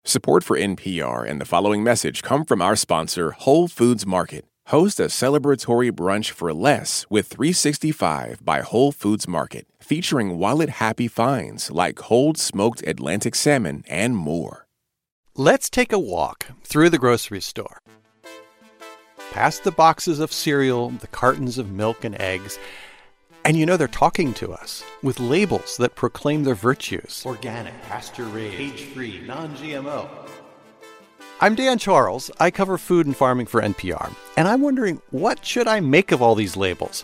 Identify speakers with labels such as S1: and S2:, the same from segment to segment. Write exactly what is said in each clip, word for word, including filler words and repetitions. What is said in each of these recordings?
S1: Support for N P R and the following message come from our sponsor, Whole Foods Market. Host a celebratory brunch for less with three sixty-five by Whole Foods Market, featuring wallet-happy finds like cold smoked Atlantic salmon and more.
S2: Let's take a walk through the grocery store. Past the boxes of cereal, the cartons of milk and eggs. And you know they're talking to us with labels that proclaim their virtues. Organic, pasture-raised, cage-free, non-G M O. I'm Dan Charles. I cover food and farming for N P R. And I'm wondering, what should I make of all these labels?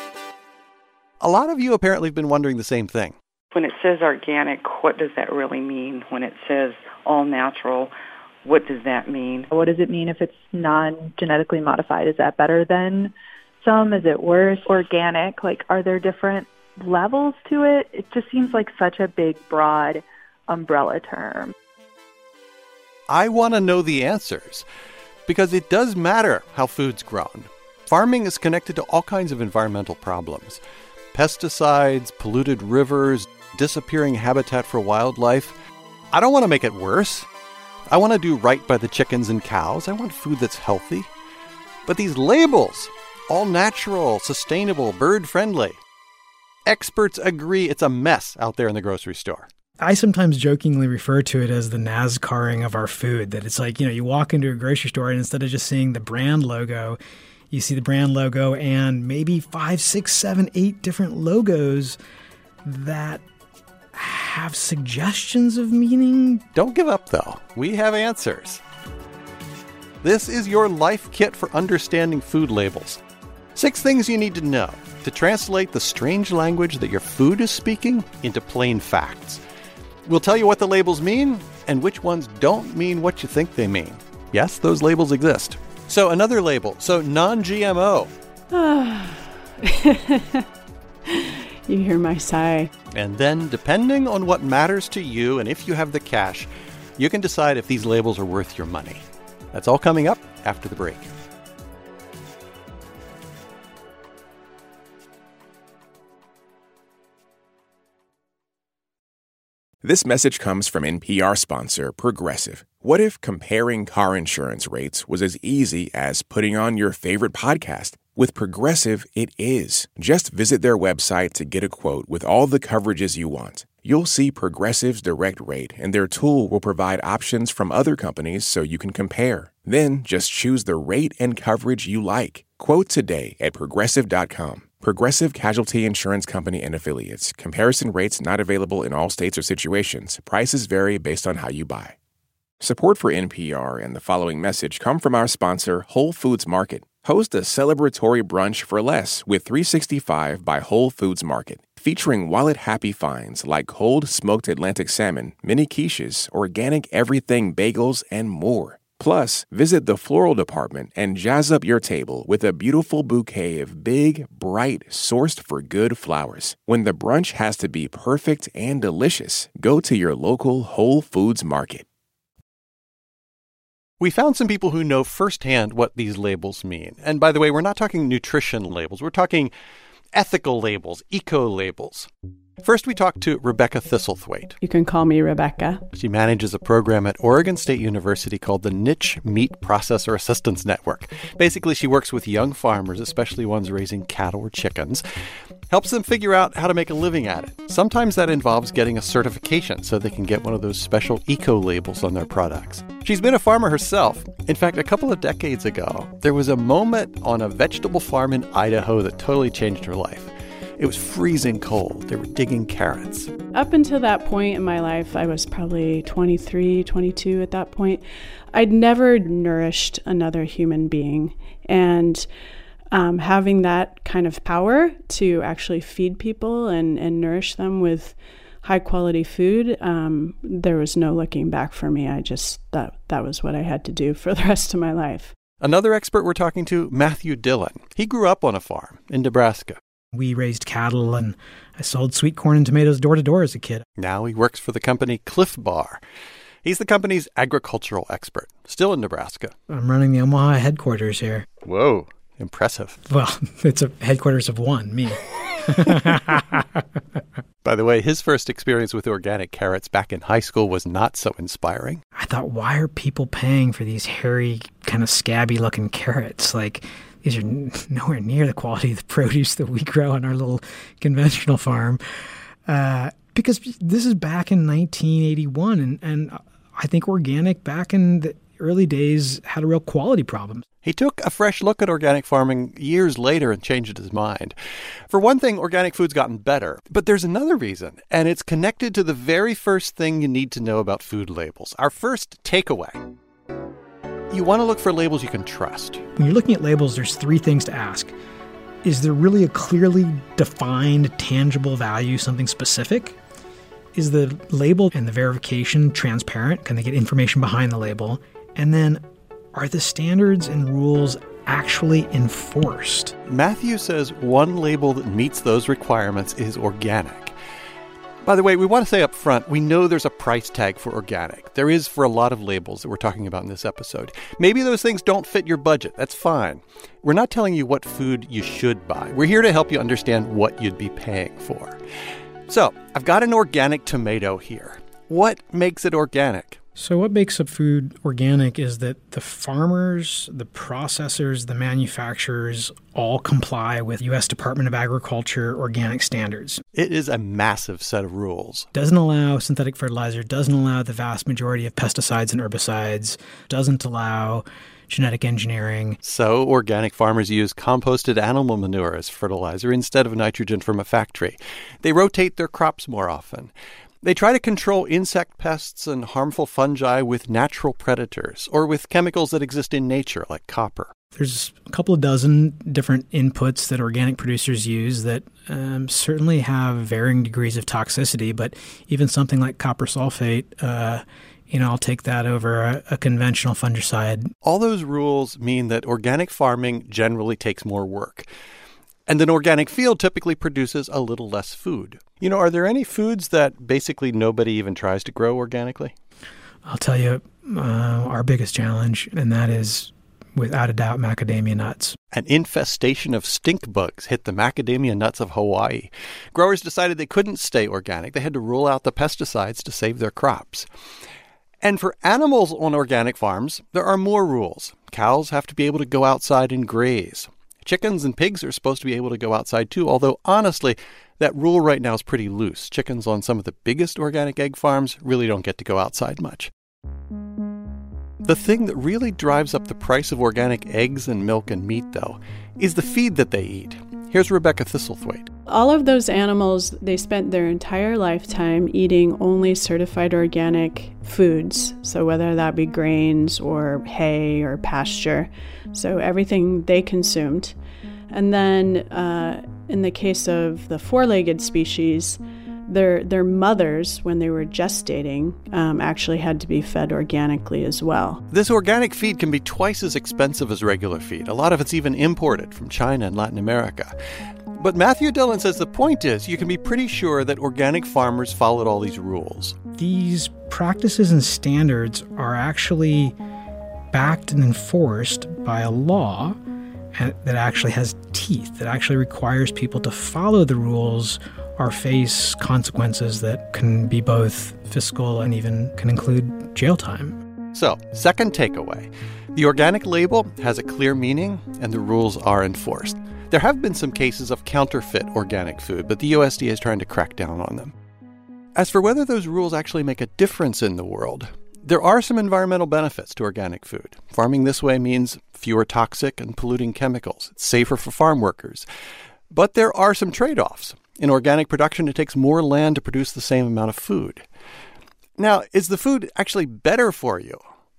S2: A lot of you apparently have been wondering the same thing.
S3: When it says organic, what does that really mean? When it says all natural, what does that mean?
S4: What does it mean if it's non-genetically modified? Is that better than some? Is it worse? Organic, like, are there different levels to it? It just seems like such a big, broad umbrella term.
S2: I want to know the answers because it does matter how food's grown. Farming is connected to all kinds of environmental problems. Pesticides, polluted rivers, disappearing habitat for wildlife. I don't want to make it worse. I want to do right by the chickens and cows. I want food that's healthy. But these labels, all natural, sustainable, bird-friendly. Experts agree it's a mess out there in the grocery store.
S5: I sometimes jokingly refer to it as the NASCARing of our food, that it's like, you know, you walk into a grocery store and instead of just seeing the brand logo, you see the brand logo and maybe five, six, seven, eight different logos that have suggestions of meaning.
S2: Don't give up, though. We have answers. This is your life kit for understanding food labels. Six things you need to know to translate the strange language that your food is speaking into plain facts. We'll tell you what the labels mean and which ones don't mean what you think they mean. Yes, those labels exist. So another label, so non-G M O.
S6: You hear my sigh.
S2: And then, depending on what matters to you and if you have the cash, you can decide if these labels are worth your money. That's all coming up after the break.
S1: This message comes from N P R sponsor Progressive. What if comparing car insurance rates was as easy as putting on your favorite podcast? With Progressive, it is. Just visit their website to get a quote with all the coverages you want. You'll see Progressive's direct rate, and their tool will provide options from other companies so you can compare. Then just choose the rate and coverage you like. Quote today at progressive dot com. Progressive Casualty Insurance Company and Affiliates. Comparison rates not available in all states or situations. Prices vary based on how you buy. Support for N P R and the following message come from our sponsor, Whole Foods Market. Host a celebratory brunch for less with three sixty-five by Whole Foods Market, featuring wallet-happy finds like cold smoked Atlantic salmon, mini quiches, organic everything bagels, and more. Plus, visit the floral department and jazz up your table with a beautiful bouquet of big, bright, sourced-for-good flowers. When the brunch has to be perfect and delicious, go to your local Whole Foods Market.
S2: We found some people who know firsthand what these labels mean. And by the way, we're not talking nutrition labels. We're talking ethical labels, eco-labels. First, we talked to Rebecca Thistlethwaite.
S6: You can call me Rebecca.
S2: She manages a program at Oregon State University called the Niche Meat Processor Assistance Network. Basically, she works with young farmers, especially ones raising cattle or chickens, helps them figure out how to make a living at it. Sometimes that involves getting a certification so they can get one of those special eco-labels on their products. She's been a farmer herself. In fact, a couple of decades ago, there was a moment on a vegetable farm in Idaho that totally changed her life. It was freezing cold. They were digging carrots.
S6: Up until that point in my life, I was probably twenty-three, twenty-two at that point. I'd never nourished another human being. And um, having that kind of power to actually feed people and, and nourish them with high-quality food, um, there was no looking back for me. I just thought that was what I had to do for the rest of my life.
S2: Another expert we're talking to, Matthew Dillon. He grew up on a farm in Nebraska.
S5: We raised cattle, and I sold sweet corn and tomatoes door to door as a kid.
S2: Now he works for the company Cliff Bar. He's the company's agricultural expert, still in Nebraska.
S5: I'm running the Omaha headquarters here.
S2: Whoa, impressive.
S5: Well, it's a headquarters of one, me.
S2: By the way, his first experience with organic carrots back in high school was not so inspiring.
S5: I thought, why are people paying for these hairy, kind of scabby-looking carrots? Like, these are n- nowhere near the quality of the produce that we grow on our little conventional farm. Uh, because this is back in nineteen eighty-one, and, and I think organic back in the early days had a real quality problem.
S2: He took a fresh look at organic farming years later and changed his mind. For one thing, organic food's gotten better. But there's another reason, and it's connected to the very first thing you need to know about food labels. Our first takeaway. You want to look for labels you can trust.
S5: When you're looking at labels, there's three things to ask. Is there really a clearly defined, tangible value, something specific? Is the label and the verification transparent? Can they get information behind the label? And then, are the standards and rules actually enforced?
S2: Matthew says one label that meets those requirements is organic. By the way, we want to say up front, we know there's a price tag for organic. There is for a lot of labels that we're talking about in this episode. Maybe those things don't fit your budget. That's fine. We're not telling you what food you should buy. We're here to help you understand what you'd be paying for. So, I've got an organic tomato here. What makes it organic?
S5: So what makes a food organic is that the farmers, the processors, the manufacturers all comply with U S Department of Agriculture organic standards.
S2: It is a massive set of rules.
S5: Doesn't allow synthetic fertilizer, doesn't allow the vast majority of pesticides and herbicides, doesn't allow genetic engineering.
S2: So organic farmers use composted animal manure as fertilizer instead of nitrogen from a factory. They rotate their crops more often. They try to control insect pests and harmful fungi with natural predators or with chemicals that exist in nature, like copper.
S5: There's a couple of dozen different inputs that organic producers use that um, certainly have varying degrees of toxicity, but even something like copper sulfate, uh, you know, I'll take that over a, a conventional fungicide.
S2: All those rules mean that organic farming generally takes more work. And an organic field typically produces a little less food. You know, are there any foods that basically nobody even tries to grow organically?
S5: I'll tell you uh, our biggest challenge, and that is, without a doubt, macadamia nuts.
S2: An infestation of stink bugs hit the macadamia nuts of Hawaii. Growers decided they couldn't stay organic. They had to rule out the pesticides to save their crops. And for animals on organic farms, there are more rules. Cows have to be able to go outside and graze. Chickens and pigs are supposed to be able to go outside too, although honestly, that rule right now is pretty loose. Chickens on some of the biggest organic egg farms really don't get to go outside much. The thing that really drives up the price of organic eggs and milk and meat, though, is the feed that they eat. Here's Rebecca Thistlethwaite.
S6: All of those animals, they spent their entire lifetime eating only certified organic foods. So whether that be grains or hay or pasture. So everything they consumed. And then uh, in the case of the four-legged species, their their mothers, when they were gestating, um, actually had to be fed organically as well.
S2: This organic feed can be twice as expensive as regular feed. A lot of it's even imported from China and Latin America. But Matthew Dillon says the point is you can be pretty sure that organic farmers followed all these rules.
S5: These practices and standards are actually backed and enforced by a law that actually has teeth, that actually requires people to follow the rules or face consequences that can be both fiscal and even can include jail time.
S2: So, second takeaway. The organic label has a clear meaning and the rules are enforced. There have been some cases of counterfeit organic food, but the U S D A is trying to crack down on them. As for whether those rules actually make a difference in the world, there are some environmental benefits to organic food. Farming this way means fewer toxic and polluting chemicals. It's safer for farm workers. But there are some trade-offs. In organic production, it takes more land to produce the same amount of food. Now, is the food actually better for you?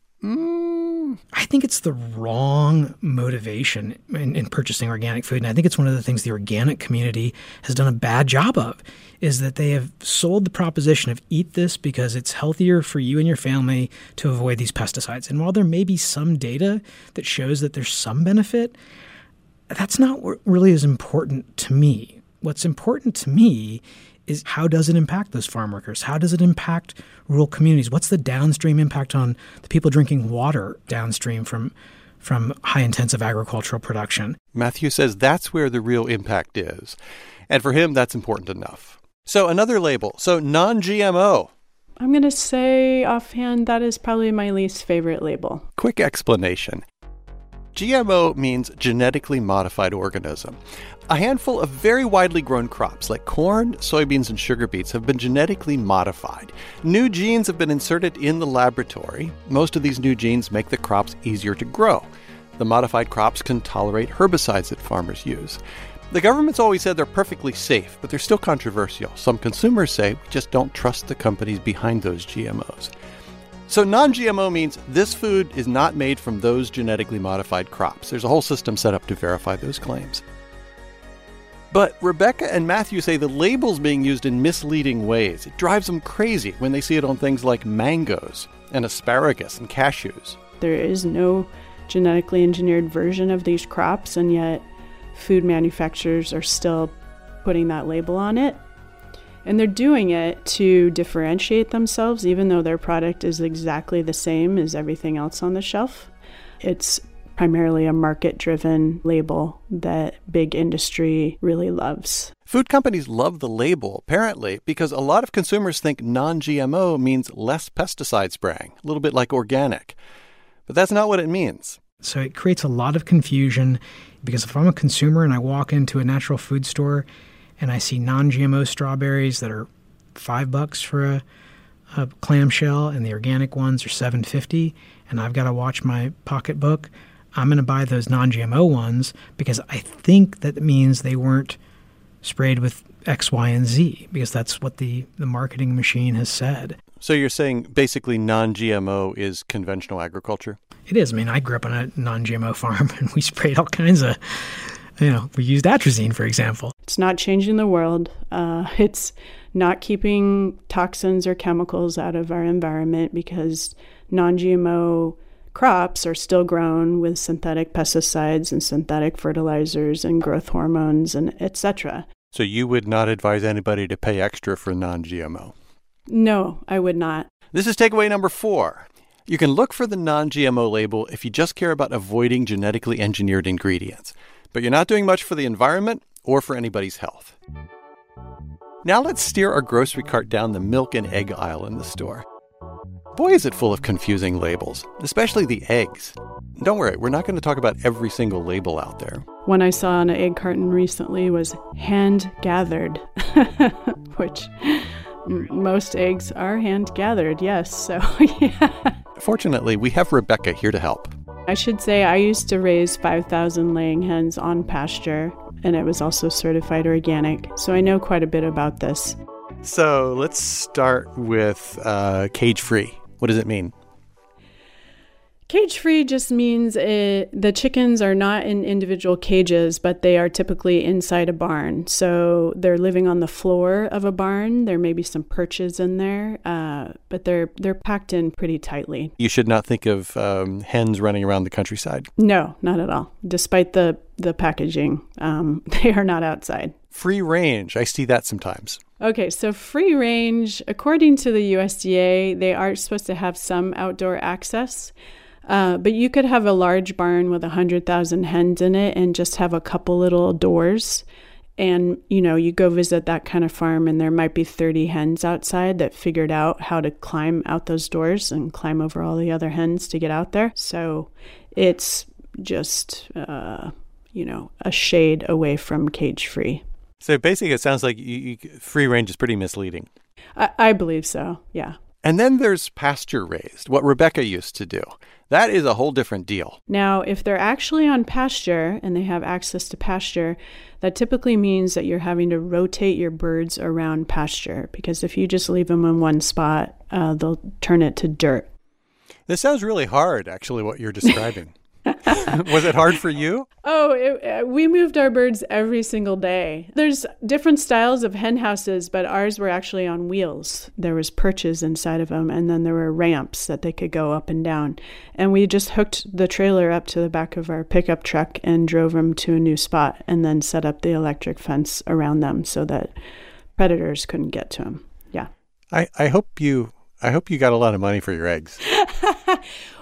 S2: Mm.
S5: I think it's the wrong motivation in, in purchasing organic food. And I think it's one of the things the organic community has done a bad job of, is that they have sold the proposition of eat this because it's healthier for you and your family to avoid these pesticides. And while there may be some data that shows that there's some benefit, that's not what really is important to me. What's important to me is how does it impact those farm workers? How does it impact rural communities? What's the downstream impact on the people drinking water downstream from from high-intensive agricultural production.
S2: Matthew says that's where the real impact is. And for him, that's important enough. So another label. So non-G M O.
S6: I'm going to say offhand that is probably my least favorite label.
S2: Quick explanation. G M O means genetically modified organism. A handful of very widely grown crops like corn, soybeans, and sugar beets have been genetically modified. New genes have been inserted in the laboratory. Most of these new genes make the crops easier to grow. The modified crops can tolerate herbicides that farmers use. The government's always said they're perfectly safe, but they're still controversial. Some consumers say we just don't trust the companies behind those G M Os. So non-G M O means this food is not made from those genetically modified crops. There's a whole system set up to verify those claims. But Rebecca and Matthew say the label's being used in misleading ways. It drives them crazy when they see it on things like mangoes and asparagus and cashews.
S6: There is no genetically engineered version of these crops, and yet food manufacturers are still putting that label on it. And they're doing it to differentiate themselves, even though their product is exactly the same as everything else on the shelf. It's primarily a market-driven label that big industry really loves.
S2: Food companies love the label, apparently, because a lot of consumers think non-G M O means less pesticide spraying, a little bit like organic. But that's not what it means.
S5: So it creates a lot of confusion, because if I'm a consumer and I walk into a natural food store and I see non-G M O strawberries that are five bucks for a, a clamshell and the organic ones are seven fifty, and I've got to watch my pocketbook, I'm going to buy those non-G M O ones because I think that means they weren't sprayed with X, Y, and Z, because that's what the, the marketing machine has said.
S2: So you're saying basically non-G M O is conventional agriculture?
S5: It is. I mean, I grew up on a non-G M O farm, and we sprayed all kinds of, you know, we used atrazine, for example.
S6: It's not changing the world. Uh, it's not keeping toxins or chemicals out of our environment, because non-G M O crops are still grown with synthetic pesticides and synthetic fertilizers and growth hormones and et cetera.
S2: So you would not advise anybody to pay extra for non-G M O?
S6: No, I would not.
S2: This is takeaway number four. You can look for the non-G M O label if you just care about avoiding genetically engineered ingredients, but you're not doing much for the environment or for anybody's health. Now let's steer our grocery cart down the milk and egg aisle in the store. Boy, is it full of confusing labels, especially the eggs. Don't worry, we're not going to talk about every single label out there.
S6: One I saw on an egg carton recently was hand-gathered, which m- most eggs are hand-gathered, yes. So, yeah.
S2: Fortunately, we have Rebecca here to help.
S6: I should say I used to raise five thousand laying hens on pasture, and it was also certified organic, so I know quite a bit about this.
S2: So let's start with uh, cage-free. What does it mean?
S6: Cage-free just means it, the chickens are not in individual cages, but they are typically inside a barn. So they're living on the floor of a barn. There may be some perches in there, uh, but they're they're packed in pretty tightly.
S2: You should not think of um, hens running around the countryside.
S6: No, not at all. Despite the, the packaging, um, they are not outside.
S2: Free range. I see that sometimes.
S6: Okay, so free range, according to the U S D A, they are supposed to have some outdoor access. Uh, but you could have a large barn with one hundred thousand hens in it and just have a couple little doors. And, you know, you go visit that kind of farm and there might be thirty hens outside that figured out how to climb out those doors and climb over all the other hens to get out there. So it's just, uh, you know, a shade away from cage-free.
S2: So basically it sounds like you, you, free range is pretty misleading.
S6: I, I believe so, yeah.
S2: And then there's pasture-raised, what Rebecca used to do. That is a whole different deal.
S6: Now, if they're actually on pasture and they have access to pasture, that typically means that you're having to rotate your birds around pasture, because if you just leave them in one spot, uh, they'll turn it to dirt.
S2: This sounds really hard, actually, what you're describing. Was it hard for you?
S6: Oh, it, we moved our birds every single day. There's different styles of hen houses, but ours were actually on wheels. There was perches inside of them, and then there were ramps that they could go up and down. And we just hooked the trailer up to the back of our pickup truck and drove them to a new spot, and then set up the electric fence around them so that predators couldn't get to them. Yeah.
S2: I, I hope you I hope you got a lot of money for your eggs.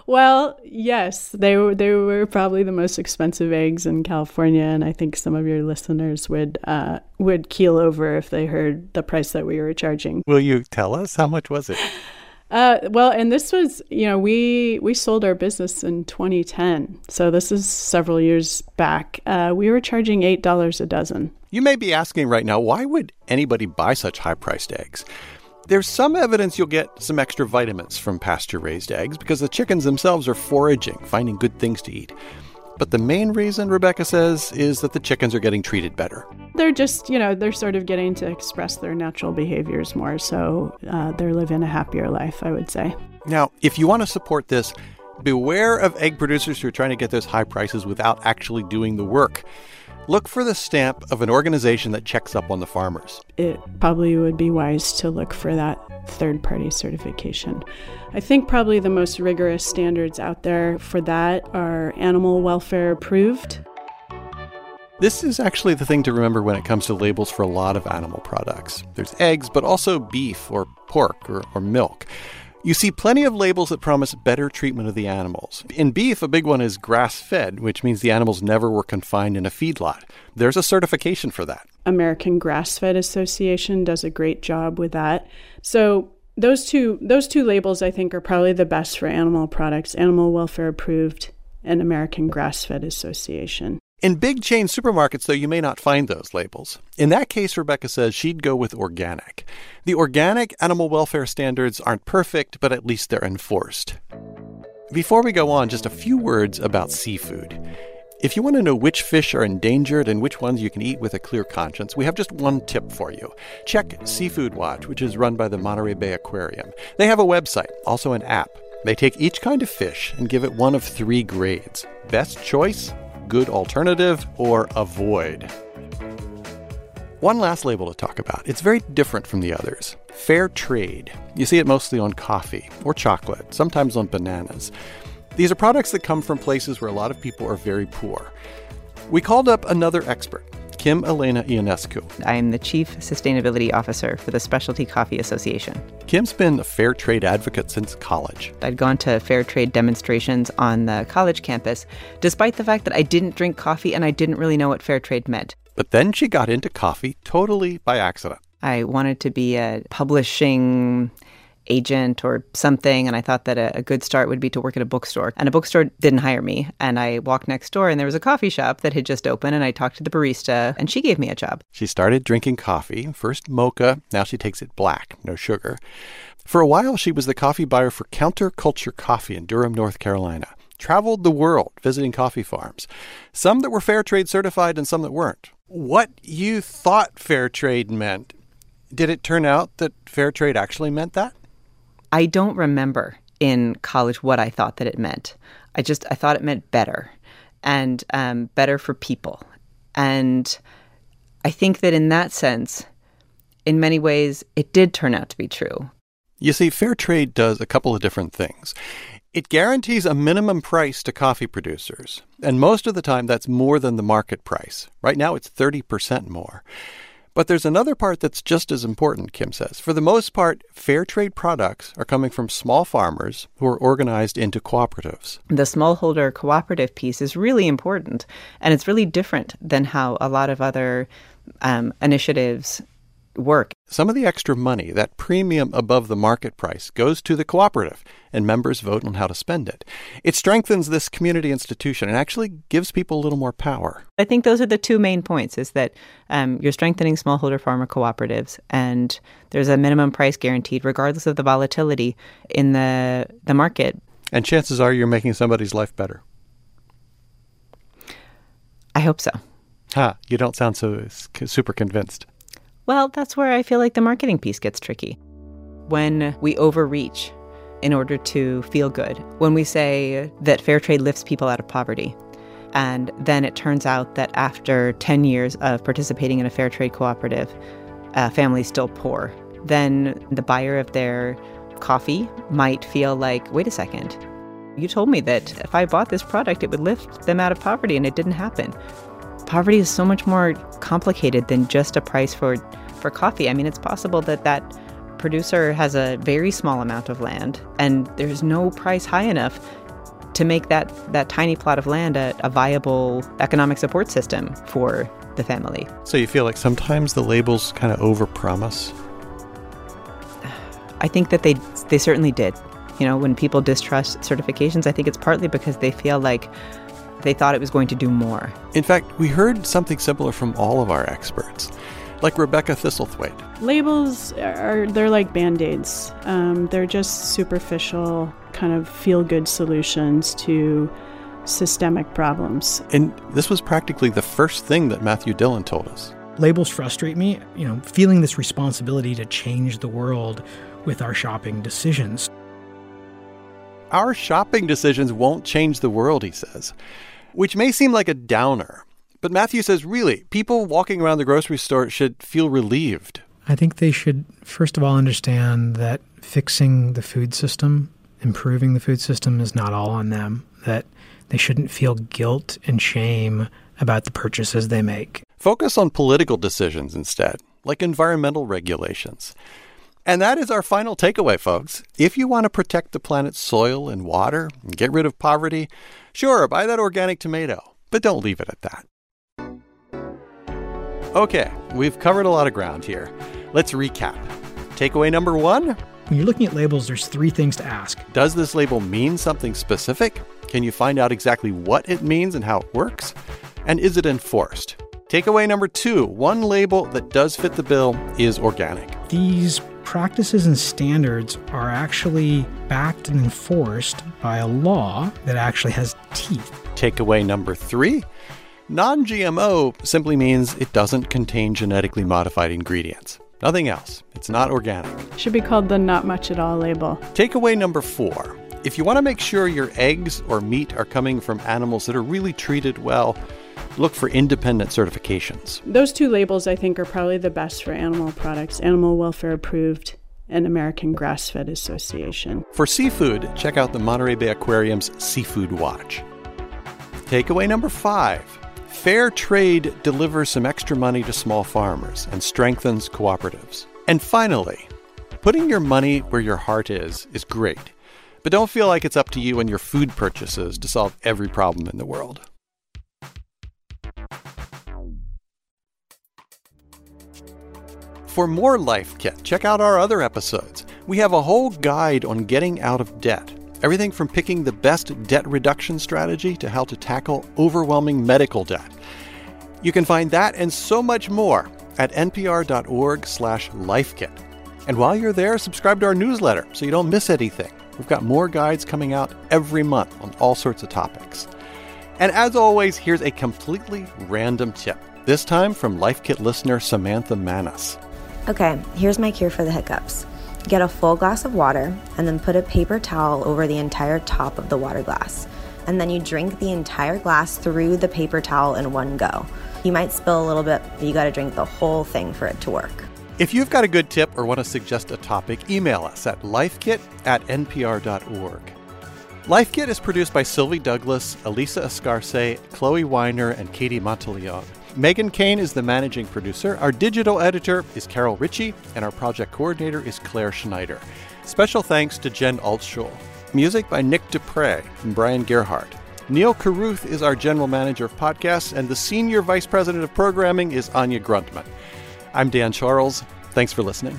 S6: Well, yes, they were they were probably the most expensive eggs in California, and I think some of your listeners would uh, would keel over if they heard the price that we were charging.
S2: Will you tell us? How much was it?
S6: Uh, well, and this was, you know, we we sold our business in twenty ten, so this is several years back. Uh, we were charging eight dollars a dozen.
S2: You may be asking right now, why would anybody buy such high-priced eggs? There's some evidence you'll get some extra vitamins from pasture-raised eggs because the chickens themselves are foraging, finding good things to eat. But the main reason, Rebecca says, is that the chickens are getting treated better.
S6: They're just, you know, they're sort of getting to express their natural behaviors more, so uh, they're living a happier life, I would say.
S2: Now, if you want to support this, beware of egg producers who are trying to get those high prices without actually doing the work. Look for the stamp of an organization that checks up on the farmers.
S6: It probably would be wise to look for that third-party certification. I think probably the most rigorous standards out there for that are animal welfare approved.
S2: This is actually the thing to remember when it comes to labels for a lot of animal products. There's eggs, but also beef or pork or, or milk. You see plenty of labels that promise better treatment of the animals. In beef, a big one is grass-fed, which means the animals never were confined in a feedlot. There's a certification for that.
S6: American Grass-Fed Association does a great job with that. So those two those two labels, I think, are probably the best for animal products: Animal Welfare Approved and American Grass-Fed Association.
S2: In big chain supermarkets, though, you may not find those labels. In that case, Rebecca says she'd go with organic. The organic animal welfare standards aren't perfect, but at least they're enforced. Before we go on, just a few words about seafood. If you want to know which fish are endangered and which ones you can eat with a clear conscience, we have just one tip for you. Check Seafood Watch, which is run by the Monterey Bay Aquarium. They have a website, also an app. They take each kind of fish and give it one of three grades: best choice, good alternative, or avoid. One last label to talk about. It's very different from the others. Fair trade. You see it mostly on coffee or chocolate, sometimes on bananas. These are products that come from places where a lot of people are very poor. We called up another expert, Kim Elena Ionescu.
S7: I am the Chief Sustainability Officer for the Specialty Coffee Association.
S2: Kim's been a fair trade advocate since college.
S7: I'd gone to fair trade demonstrations on the college campus, despite the fact that I didn't drink coffee and I didn't really know what fair trade meant.
S2: But then she got into coffee totally by accident.
S7: I wanted to be a publishing agent or something, and I thought that a, a good start would be to work at a bookstore. And a bookstore didn't hire me, and I walked next door and there was a coffee shop that had just opened, and I talked to the barista and she gave me a job.
S2: She started drinking coffee, first mocha, now she takes it black, no sugar. For a while she was the coffee buyer for Counterculture Coffee in Durham, North Carolina. Traveled the world visiting coffee farms, some that were fair trade certified and some that weren't. What you thought fair trade meant, did it turn out that fair trade actually meant that?
S7: I don't remember in college what I thought that it meant. I just, I thought it meant better and um, better for people. And I think that in that sense, in many ways, it did turn out to be true.
S2: You see, fair trade does a couple of different things. It guarantees a minimum price to coffee producers, and most of the time that's more than the market price. Right now it's thirty percent more. But there's another part that's just as important, Kim says. For the most part, fair trade products are coming from small farmers who are organized into cooperatives.
S7: The smallholder cooperative piece is really important, and it's really different than how a lot of other um, initiatives work.
S2: Some of the extra money, that premium above the market price, goes to the cooperative, and members vote on how to spend it. It strengthens this community institution and actually gives people a little more power.
S7: I think those are the two main points, is that um, you're strengthening smallholder farmer cooperatives, and there's a minimum price guaranteed regardless of the volatility in the the market.
S2: And chances are you're making somebody's life better.
S7: I hope so.
S2: Ha, you don't sound so super convinced.
S7: Well, that's where I feel like the marketing piece gets tricky. When we overreach in order to feel good, when we say that fair trade lifts people out of poverty, and then it turns out that after ten years of participating in a fair trade cooperative, a family's still poor, then the buyer of their coffee might feel like, wait a second, you told me that if I bought this product, it would lift them out of poverty, and it didn't happen. Poverty is so much more complicated than just a price for, for coffee. I mean, it's possible that that producer has a very small amount of land and there's no price high enough to make that, that tiny plot of land a, a viable economic support system for the family.
S2: So you feel like sometimes the labels kind of overpromise?
S7: I think that they they certainly did. You know, when people distrust certifications, I think it's partly because they feel like they thought it was going to do more.
S2: In fact, we heard something similar from all of our experts, like Rebecca Thistlethwaite.
S6: Labels are, they're like Band-Aids. Um, they're just superficial, kind of feel-good solutions to systemic problems.
S2: And this was practically the first thing that Matthew Dillon told us.
S5: Labels frustrate me, you know, feeling this responsibility to change the world with our shopping decisions.
S2: Our shopping decisions won't change the world, he says, which may seem like a downer. But Matthew says, really, people walking around the grocery store should feel relieved.
S5: I think they should, first of all, understand that fixing the food system, improving the food system is not all on them, that they shouldn't feel guilt and shame about the purchases they make.
S2: Focus on political decisions instead, like environmental regulations. And that is our final takeaway, folks. If you want to protect the planet's soil and water and get rid of poverty, sure, buy that organic tomato, but don't leave it at that. Okay, we've covered a lot of ground here. Let's recap. Takeaway number one.
S5: When you're looking at labels, there's three things to ask.
S2: Does this label mean something specific? Can you find out exactly what it means and how it works? And is it enforced? Takeaway number two, one label that does fit the bill is organic.
S5: These practices and standards are actually backed and enforced by a law that actually has teeth.
S2: Takeaway number three, non-G M O simply means it doesn't contain genetically modified ingredients. Nothing else. It's not organic.
S6: Should be called the not much at all label.
S2: Takeaway number four, if you want to make sure your eggs or meat are coming from animals that are really treated well, look for independent certifications.
S6: Those two labels, I think, are probably the best for animal products. Animal Welfare Approved and American Grass-Fed Association.
S2: For seafood, check out the Monterey Bay Aquarium's Seafood Watch. Takeaway number five, fair trade delivers some extra money to small farmers and strengthens cooperatives. And finally, putting your money where your heart is is great, but don't feel like it's up to you and your food purchases to solve every problem in the world. For more Life Kit, check out our other episodes. We have a whole guide on getting out of debt. Everything from picking the best debt reduction strategy to how to tackle overwhelming medical debt. You can find that and so much more at npr.org slash lifekit. And while you're there, subscribe to our newsletter so you don't miss anything. We've got more guides coming out every month on all sorts of topics. And as always, here's a completely random tip, this time from Life Kit listener Samantha Manis.
S8: Okay, here's my cure for the hiccups. Get a full glass of water and then put a paper towel over the entire top of the water glass. And then you drink the entire glass through the paper towel in one go. You might spill a little bit, but you gotta drink the whole thing for it to work.
S2: If you've got a good tip or want to suggest a topic, email us at lifekit at npr.org. Life Kit is produced by Sylvie Douglas, Elisa Escarce, Chloe Weiner, and Katie Monteleone. Megan Kane is the managing producer. Our digital editor is Carol Ritchie, and our project coordinator is Claire Schneider. Special thanks to Jen Altschul. Music by Nick Dupre and Brian Gerhardt. Neil Carruth is our general manager of podcasts, and the senior vice president of programming is Anya Gruntman. I'm Dan Charles. Thanks for listening.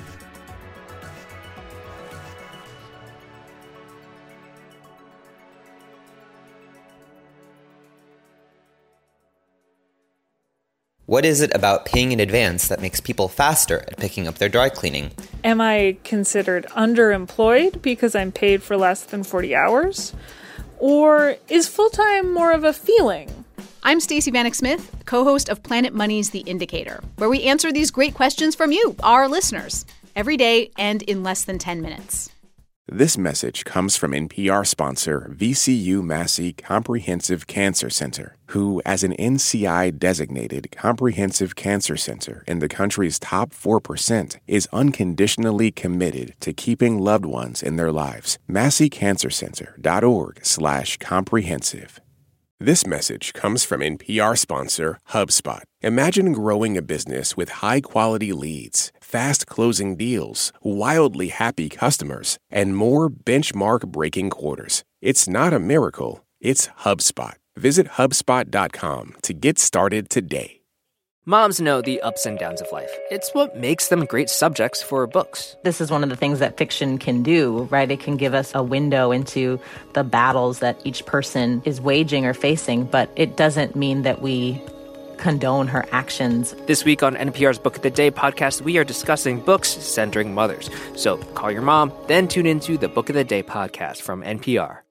S9: What is it about paying in advance that makes people faster at picking up their dry cleaning?
S10: Am I considered underemployed because I'm paid for less than forty hours? Or is full-time more of a feeling?
S11: I'm Stacey Vanek Smith, co-host of Planet Money's The Indicator, where we answer these great questions from you, our listeners, every day and in less than ten minutes.
S1: This message comes from N P R sponsor V C U Massey Comprehensive Cancer Center, who, as an N C I-designated comprehensive cancer center in the country's top four percent, is unconditionally committed to keeping loved ones in their lives. massey cancer center dot org slash comprehensive. This message comes from N P R sponsor HubSpot. Imagine growing a business with high-quality leads, fast-closing deals, wildly happy customers, and more benchmark-breaking quarters. It's not a miracle, It's HubSpot. Visit HubSpot dot com to get started today.
S12: Moms know the ups and downs of life. It's what makes them great subjects for books.
S13: This is one of the things that fiction can do, right? It can give us a window into the battles that each person is waging or facing, but it doesn't mean that we condone her actions.
S12: This week on N P R's Book of the Day podcast, we are discussing books centering mothers. So call your mom, then tune into the Book of the Day podcast from N P R.